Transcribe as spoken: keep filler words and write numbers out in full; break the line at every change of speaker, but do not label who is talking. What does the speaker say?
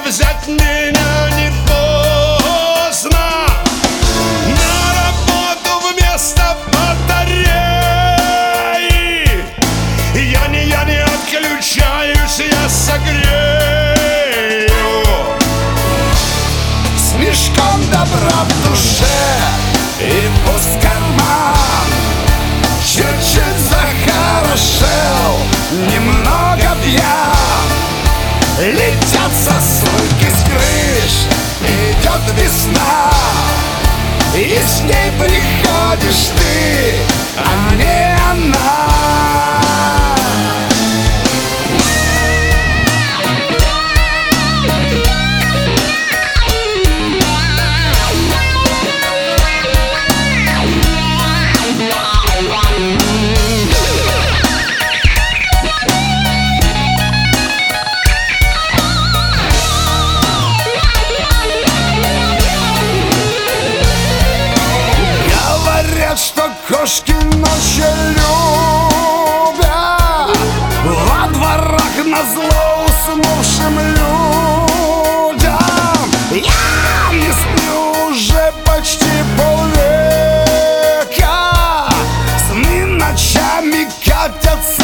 взять меня не поздно на работу вместо батареи. Я не, я не отключаюсь, я согрею с мешком добра в душе. И пусть карман чуть-чуть захорошел, немного пьян, летят сосульки с крыш, идет весна, и с ней приходишь ты, а не она. Что кошки ночью любят во дворах назло уснувшим людям. Я не сплю уже почти полвека, сны ночами катятся